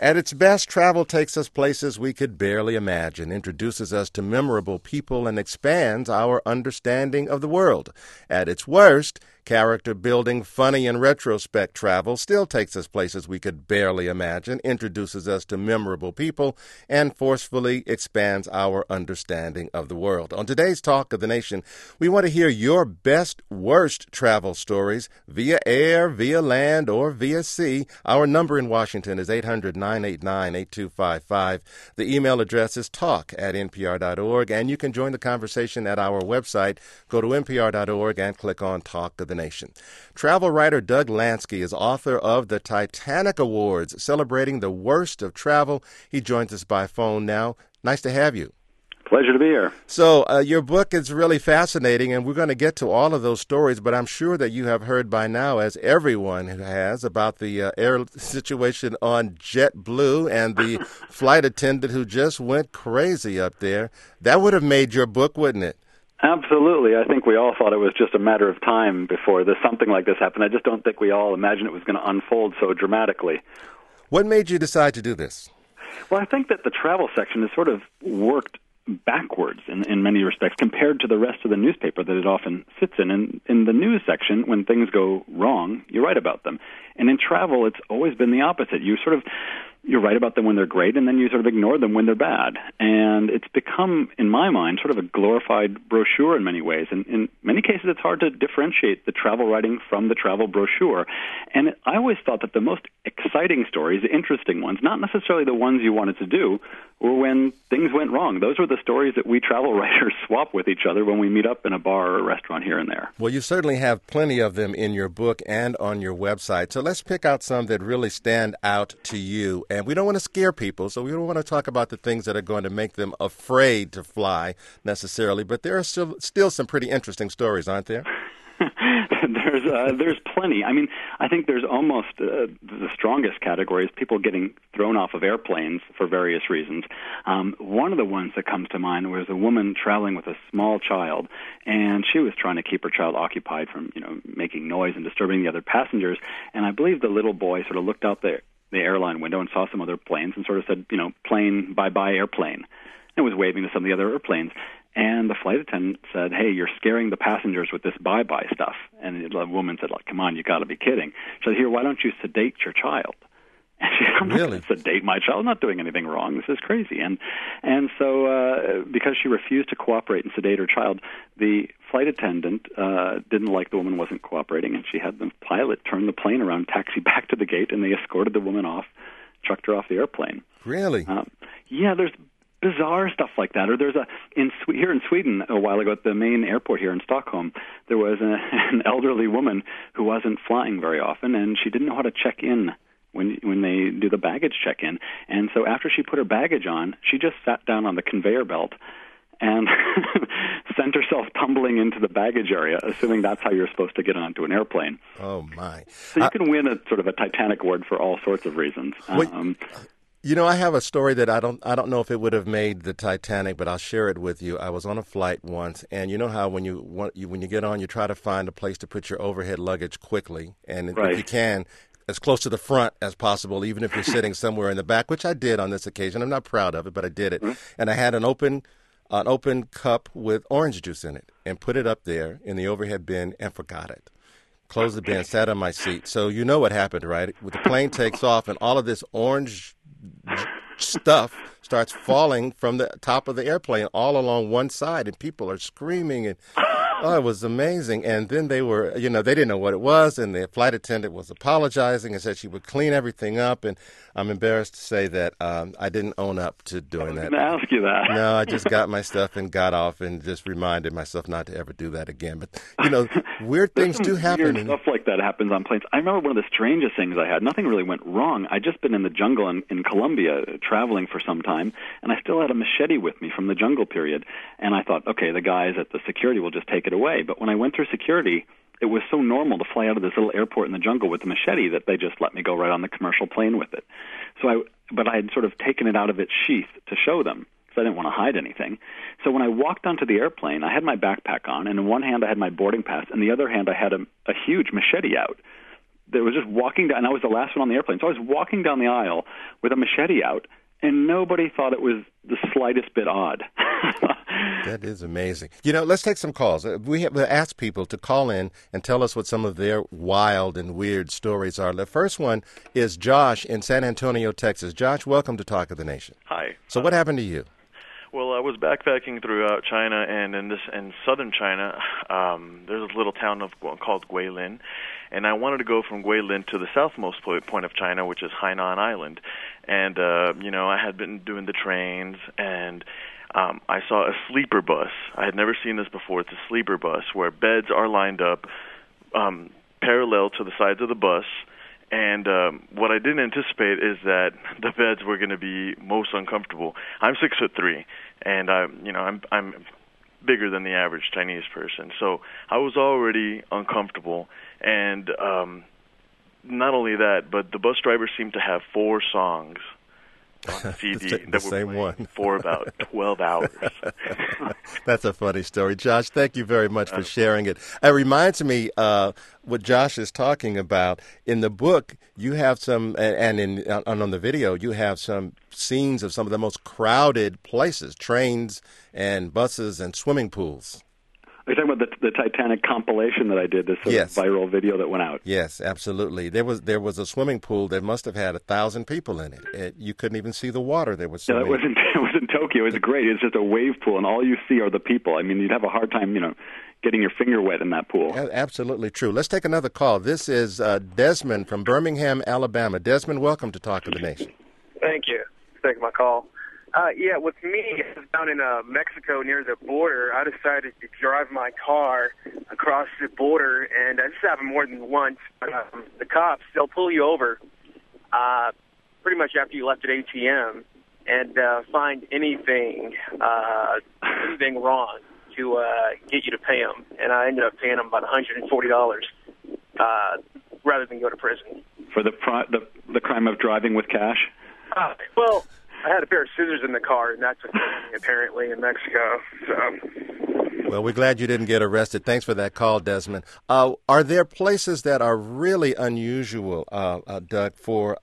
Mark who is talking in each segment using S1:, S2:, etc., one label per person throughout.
S1: At its best, travel takes us places we could barely imagine, introduces us to memorable people, and expands our understanding of the world. At its worst, character-building, funny, and retrospect travel still takes us places we could barely imagine, introduces us to memorable people, and forcefully expands our understanding of the world. On today's Talk of the Nation, we want to hear your best, worst travel stories via air, via land, or via sea. Our number in Washington is 800-989-8255. The email address is talk@npr.org, and you can join the conversation at our website. Go to npr.org and click on Talk of the Nation. Travel writer Doug Lansky is author of the Titanic Awards, celebrating the worst of travel. He joins us by phone now. Nice to have you.
S2: Pleasure to be here.
S1: So your book is really fascinating, and we're going to get to all of those stories, but I'm sure that you have heard by now, as everyone has, about the air situation on JetBlue and the flight attendant who just went crazy up there. That would have made your book, wouldn't it?
S2: Absolutely. I think we all thought it was just a matter of time before something like this happened. I just don't think we all imagined it was going to unfold so dramatically.
S1: What made you decide to do this?
S2: Well, I think that the travel section has sort of worked backwards in many respects compared to the rest of the newspaper that it often sits in. And in the news section, when things go wrong, you write about them. And in travel, it's always been the opposite. You write about them when they're great, and then you sort of ignore them when they're bad. And it's become, in my mind, sort of a glorified brochure in many ways. And in many cases, it's hard to differentiate the travel writing from the travel brochure. And I always thought that the most exciting stories, the interesting ones, not necessarily the ones you wanted to do, were when things went wrong. Those were the stories that we travel writers swap with each other when we meet up in a bar or a restaurant here and there.
S1: Well, you certainly have plenty of them in your book and on your website. So let's pick out some that really stand out to you. And we don't want to scare people, so we don't want to talk about the things that are going to make them afraid to fly necessarily. But there are still some pretty interesting stories, aren't there?
S2: There's plenty. I mean, I think there's almost the strongest category is people getting thrown off of airplanes for various reasons. One of the ones that comes to mind was a woman traveling with a small child, and she was trying to keep her child occupied from, making noise and disturbing the other passengers. And I believe the little boy sort of looked out the airline window and saw some other planes and sort of said, plane, bye-bye airplane, and was waving to some of the other airplanes. And the flight attendant said, hey, you're scaring the passengers with this bye-bye stuff. And the woman said, come on, you got to be kidding. She said, here, why don't you sedate your child? And she said, I'm not going to sedate my child. I'm not doing anything wrong. This is crazy. And so because she refused to cooperate and sedate her child, the flight attendant didn't like the woman wasn't cooperating, and she had the pilot turn the plane around, taxi back to the gate, and they escorted the woman off, chucked her off the airplane.
S1: Really?
S2: Yeah, there's bizarre stuff like that. Or there's here in Sweden a while ago at the main airport here in Stockholm, there was an elderly woman who wasn't flying very often, and she didn't know how to check in when they do the baggage check-in. And so after she put her baggage on, she just sat down on the conveyor belt and sent herself tumbling into the baggage area, assuming that's how you're supposed to get onto an airplane.
S1: Oh, my.
S2: So you can win a sort of a Titanic award for all sorts of reasons.
S1: I have a story that I don't know if it would have made the Titanic, but I'll share it with you. I was on a flight once, and you know how when you get on, you try to find a place to put your overhead luggage quickly, and
S2: right.
S1: If you can, as close to the front as possible, even if you're sitting somewhere in the back, which I did on this occasion. I'm not proud of it, but I did it. Mm-hmm. And I had an open cup with orange juice in it, and put it up there in the overhead bin and forgot it. Closed the bin, sat on my seat. So you know what happened, right? The plane takes off, and all of this orange stuff starts falling from the top of the airplane all along one side, and people are screaming, and it was amazing. And then they were, they didn't know what it was, and the flight attendant was apologizing and said she would clean everything up, and I'm embarrassed to say that I didn't own up to doing that.
S2: I was going to ask you that.
S1: No, I just got my stuff and got off and just reminded myself not to ever do that again. But, weird things do happen.
S2: Weird stuff like that happens on planes. I remember one of the strangest things I had. Nothing really went wrong. I'd just been in the jungle in Colombia traveling for some time, and I still had a machete with me from the jungle period. And I thought, okay, the guys at the security will just take it away. But when I went through security, it was so normal to fly out of this little airport in the jungle with a machete that they just let me go right on the commercial plane with it. But I had sort of taken it out of its sheath to show them, because I didn't want to hide anything. So when I walked onto the airplane, I had my backpack on, and in one hand I had my boarding pass, and in the other hand I had a huge machete out. there was just walking down, and I was the last one on the airplane. So I was walking down the aisle with a machete out, and nobody thought it was the slightest bit odd.
S1: That is amazing. Let's take some calls. We have asked people to call in and tell us what some of their wild and weird stories are. The first one is Josh in San Antonio, Texas. Josh, welcome to Talk of the Nation.
S3: Hi.
S1: So what happened to you?
S3: Well, I was backpacking throughout China, and in southern China, there's a little town called Guilin, and I wanted to go from Guilin to the southmost point of China, which is Hainan Island. And I had been doing the trains, and I saw a sleeper bus. I had never seen this before. It's a sleeper bus where beds are lined up parallel to the sides of the bus. And what I didn't anticipate is that the beds were going to be most uncomfortable. I'm 6'3", and I'm bigger than the average Chinese person, so I was already uncomfortable. And not only that, but the bus driver seemed to have 4 songs on the CD that were playing for about 12 hours.
S1: That's a funny story. Josh, thank you very much for sharing it. It reminds me what Josh is talking about. In the book, you have some, and on the video, you have some scenes of some of the most crowded places, trains and buses and swimming pools.
S2: Are you talking about the Titanic compilation that I did, this sort of viral video that went out?
S1: Yes, absolutely. There was a swimming pool that must have had 1,000 people in it. You couldn't even see the water. There was so many.
S2: It was in Tokyo. It was great. It's just a wave pool, and all you see are the people. I mean, you'd have a hard time, getting your finger wet in that pool.
S1: Absolutely true. Let's take another call. This is Desmond from Birmingham, Alabama. Desmond, welcome to Talk of the Nation.
S4: Thank you for taking my call. With me, down in Mexico near the border, I decided to drive my car across the border, and this happened more than once. The cops, they'll pull you over pretty much after you left at ATM and find anything wrong to get you to pay them. And I ended up paying them about $140 rather than go to prison.
S2: For the crime of driving with cash?
S4: Well, I had a pair of scissors in the car, and that's a thing, apparently, in Mexico. So.
S1: Well, we're glad you didn't get arrested. Thanks for that call, Desmond. Are there places that are really unusual, Doug, for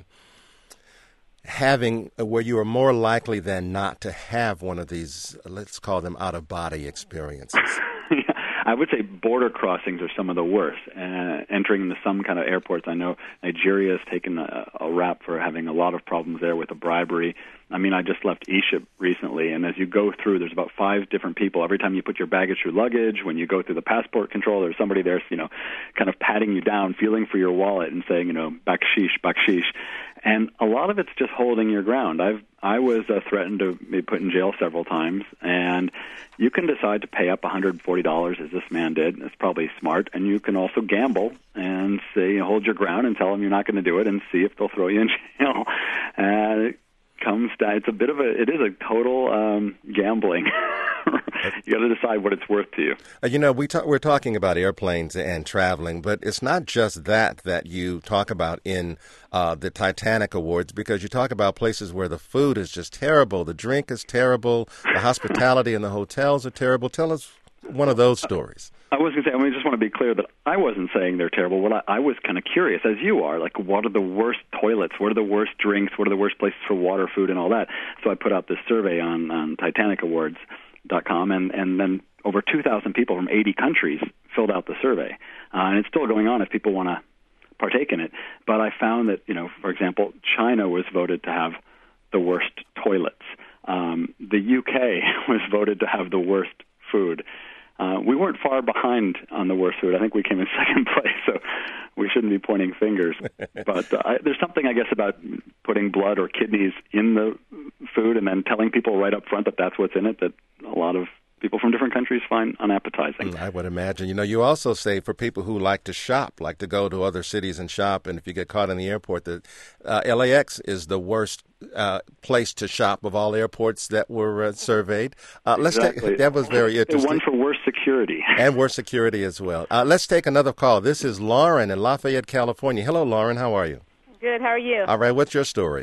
S1: having where you are more likely than not to have one of these, let's call them out-of-body experiences?
S2: I would say border crossings are some of the worst. Entering into some kind of airports, I know Nigeria has taken a rap for having a lot of problems there with the bribery. I mean, I just left Egypt recently, and as you go through, there's about 5 different people. Every time you put your baggage through luggage, when you go through the passport control, there's somebody there, kind of patting you down, feeling for your wallet and saying, baksheesh, baksheesh. And a lot of it's just holding your ground. I was threatened to be put in jail several times, and you can decide to pay up $140 as this man did. It's probably smart, and you can also gamble and say, hold your ground and tell them you're not going to do it, and see if they'll throw you in jail. It is a total gambling. You got to decide what it's worth to you.
S1: We're talking about airplanes and traveling, but it's not just that you talk about in the Titanic Awards, because you talk about places where the food is just terrible, the drink is terrible, the hospitality in the hotels are terrible. Tell us one of those stories.
S2: I was going to say, I just want to be clear that I wasn't saying they're terrible. Well, I was kind of curious, as you are, like, what are the worst toilets? What are the worst drinks? What are the worst places for water, food, and all that? So I put out this survey on TitanicAwards.com, and then over 2,000 people from 80 countries filled out the survey. And it's still going on if people want to partake in it. But I found that, for example, China was voted to have the worst toilets. The UK was voted to have the worst food. We weren't far behind on the worst food. I think we came in second place, so we shouldn't be pointing fingers. But there's something, I guess, about putting blood or kidneys in the food and then telling people right up front that that's what's in it that a lot of people from different countries find unappetizing.
S1: I would imagine. You also say for people who like to shop, like to go to other cities and shop, and if you get caught in the airport, that LAX is the worst place to shop of all airports that were surveyed.
S2: Exactly.
S1: That was very interesting.
S2: One for worse security.
S1: And worse security as well. Let's take another call. This is Lauren in Lafayette, California. Hello, Lauren. How are you?
S5: Good. How are you?
S1: All right. What's your story?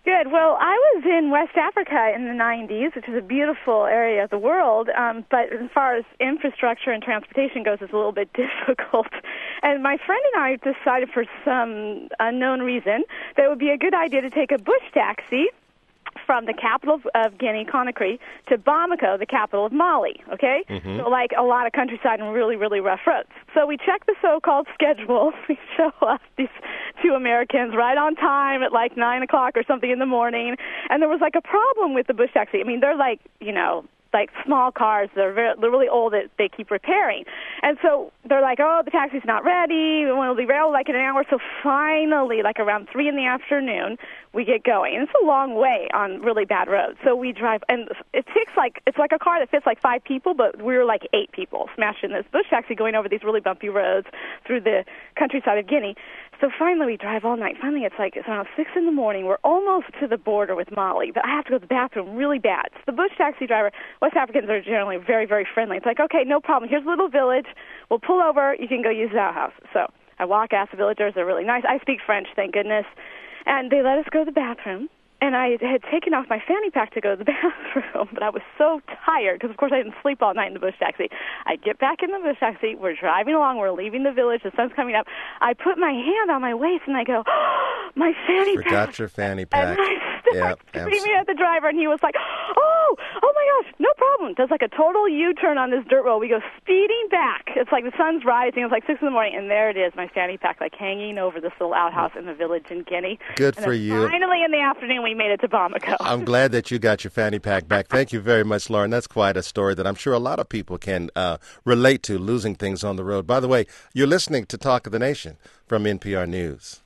S5: Good. Well, I was in West Africa in the 90s, which is a beautiful area of the world, but as far as infrastructure and transportation goes, it's a little bit difficult. And my friend and I decided for some unknown reason that it would be a good idea to take a bush taxi from the capital of Guinea, Conakry, to Bamako, the capital of Mali, okay? Mm-hmm. So like a lot of countryside and really, really rough roads. So we check the so-called schedule. We show up, these two Americans, right on time at like 9 o'clock or something in the morning. And there was like a problem with the bush taxi. I mean, they're like, like small cars. They're really old that they keep repairing. And so they're like, oh, the taxi's not ready. We'll be ready like in an hour. So finally, like around 3 in the afternoon, we get going. And it's a long way on really bad roads. So we drive, and it's like a car that fits like 5 people, but we were like 8 people smashed in this bush taxi going over these really bumpy roads through the countryside of Guinea. So finally, we drive all night. Finally, it's around 6 in the morning. We're almost to the border with Mali, but I have to go to the bathroom really bad. So the bush taxi driver, West Africans are generally very, very friendly. It's like, okay, no problem. Here's a little village. We'll pull over. You can go use the outhouse. So I walk, ask the villagers. They're really nice. I speak French, thank goodness. And they let us go to the bathroom. And I had taken off my fanny pack to go to the bathroom, but I was so tired because, of course, I didn't sleep all night in the bush taxi. I get back in the bush taxi. We're driving along. We're leaving the village. The sun's coming up. I put my hand on my waist, and I go, oh, my fanny pack.
S1: Forgot your fanny pack.
S5: And I screamed at the driver, and he was like, oh my gosh, no problem. Does like a total U-turn on this dirt road. We go speeding back. It's like the sun's rising. It's like 6 in the morning, and there it is, my fanny pack, like hanging over this little outhouse in the village in Guinea.
S1: Good
S5: and
S1: for you.
S5: Finally, in the afternoon, we made it to Bamako.
S1: I'm glad that you got your fanny pack back. Thank you very much, Lauren. That's quite a story that I'm sure a lot of people can relate to, losing things on the road. By the way, you're listening to Talk of the Nation from NPR News.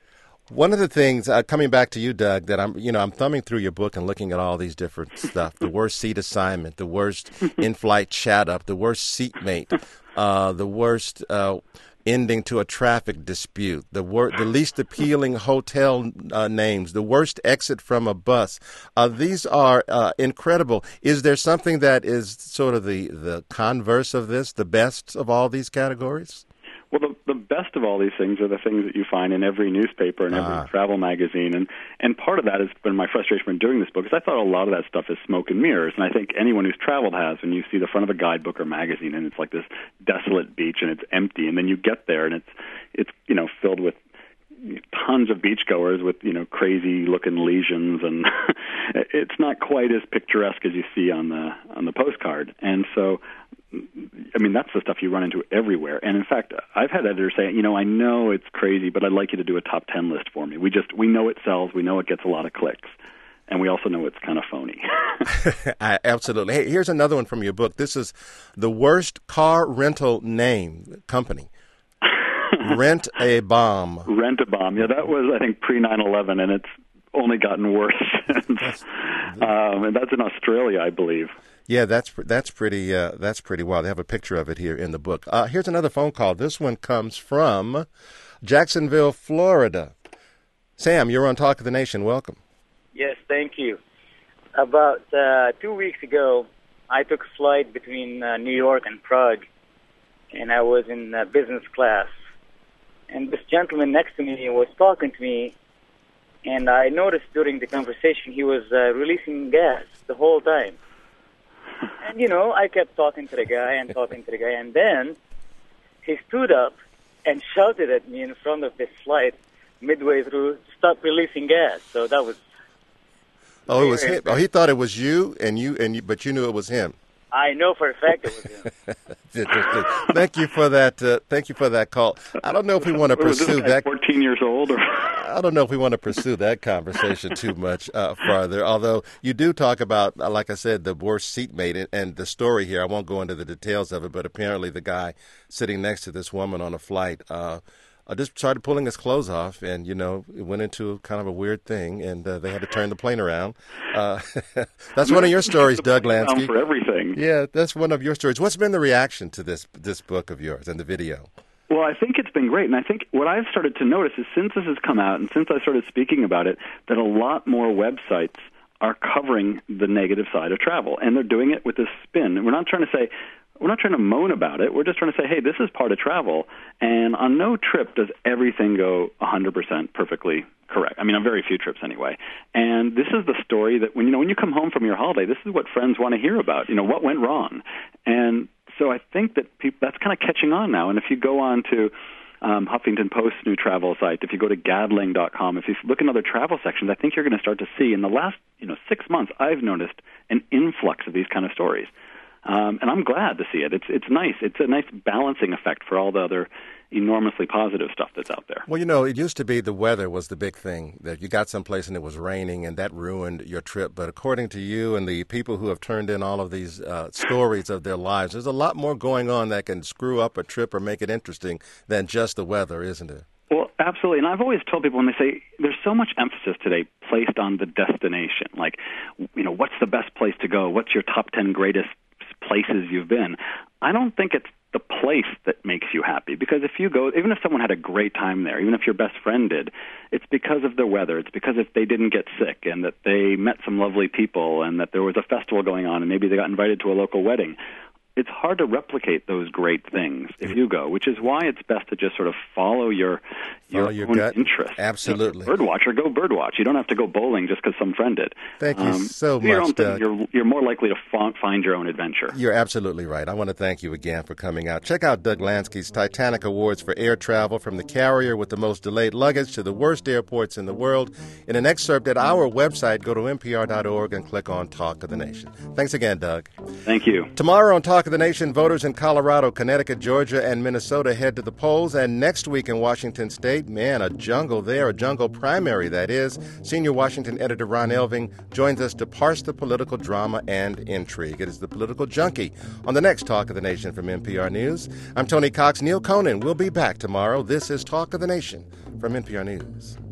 S1: One of the things, coming back to you, Doug, that I'm thumbing through your book and looking at all these different stuff. The worst seat assignment, the worst in-flight chat-up, the worst seatmate, the worst ending to a traffic dispute, the least appealing hotel names, the worst exit from a bus. These are incredible. Is there something that is sort of the converse of this, the best of all these categories?
S2: Well, the best of all these things are the things that you find in every newspaper and every travel magazine. And part of that has been my frustration when doing this book, because I thought a lot of that stuff is smoke and mirrors. And I think anyone who's traveled has, when you see the front of a guidebook or magazine and it's like this desolate beach and it's empty, and then you get there and it's filled with tons of beachgoers with, crazy looking lesions, and it's not quite as picturesque as you see on the postcard. And so, I mean, that's the stuff you run into everywhere. And in fact, I've had editors say, I know it's crazy, but I'd like you to do a top 10 list for me. We know it sells. We know it gets a lot of clicks. And we also know it's kind of phony.
S1: Absolutely. Hey, here's another one from your book. This is the worst car rental name company. Rent-A-Bomb.
S2: Rent-A-Bomb. Yeah, that was, I think, pre-9/11, and it's only gotten worse since. And that's in Australia, I believe.
S1: Yeah, that's pretty wild. They have a picture of it here in the book. Here's another phone call. This one comes from Jacksonville, Florida. Sam, you're on Talk of the Nation. Welcome.
S6: Yes, thank you. About 2 weeks ago, I took a flight between New York and Prague, and I was in business class. And this gentleman next to me was talking to me, and I noticed during the conversation he was releasing gas the whole time. And, I kept talking to the guy, and then he stood up and shouted at me in front of this flight midway through, stop releasing gas. So that was...
S1: Oh, it was him. Oh, he thought it was you, but you knew it was him.
S6: I know for a fact it was him.
S1: Interesting. Thank you for that. Thank you for that call. I don't know if we want to pursue that.
S2: 14 years old, or
S1: I don't know if we want to pursue that conversation too much farther. Although you do talk about, like I said, the worst seatmate and the story here. I won't go into the details of it, but apparently the guy sitting next to this woman on a flight just started pulling his clothes off, and it went into kind of a weird thing, and they had to turn the plane around. That's one of your stories, Doug Lansky.
S2: For everything.
S1: Yeah, that's one of your stories. What's been the reaction to this book of yours and the video?
S2: Well, I think it's been great, and I think what I've started to notice is since this has come out and since I started speaking about it, that a lot more websites are covering the negative side of travel, and they're doing it with a spin. We're not trying to say, to moan about it. We're just trying to say, hey, this is part of travel, and on no trip does everything go 100% perfectly correct. I mean, on very few trips anyway. And this is the story that when you come home from your holiday, this is what friends want to hear about. What went wrong. And so I think that that's kind of catching on now. And if you go on to Huffington Post's new travel site, if you go to Gadling.com, if you look in other travel sections, I think you're going to start to see in the last 6 months, I've noticed an influx of these kind of stories. And I'm glad to see it. It's nice. It's a nice balancing effect for all the other enormously positive stuff that's out there.
S1: Well, it used to be the weather was the big thing, that you got someplace and it was raining and that ruined your trip. But according to you and the people who have turned in all of these stories of their lives, there's a lot more going on that can screw up a trip or make it interesting than just the weather, isn't it?
S2: Well, absolutely. And I've always told people when they say there's so much emphasis today placed on the destination, like, what's the best place to go? What's your top 10 greatest places you've been? I don't think it's the place that makes you happy, because if you go, even if someone had a great time there, even if your best friend did, it's because of the weather. It's because if they didn't get sick and that they met some lovely people and that there was a festival going on and maybe they got invited to a local wedding. It's hard to replicate those great things if you go, which is why it's best to just sort of follow your own
S1: gut
S2: interest.
S1: Absolutely.
S2: Birdwatcher, go birdwatch. You don't have to go bowling just because some friend did.
S1: Thank you so
S2: your
S1: much,
S2: own
S1: Doug.
S2: thing, you're more likely to find your own adventure.
S1: You're absolutely right. I want to thank you again for coming out. Check out Doug Lansky's Titanic Awards for air travel, from the carrier with the most delayed luggage to the worst airports in the world, in an excerpt at our website. Go to npr.org and click on Talk of the Nation. Thanks again, Doug.
S2: Thank you.
S1: Tomorrow on Talk of the Nation, voters in Colorado, Connecticut, Georgia, and Minnesota head to the polls. And next week in Washington State, man, a jungle there, a jungle primary, that is. Senior Washington editor Ron Elving joins us to parse the political drama and intrigue. It is the Political Junkie on the next Talk of the Nation from NPR News. I'm Tony Cox. Neil Conan will be back tomorrow. This is Talk of the Nation from NPR News.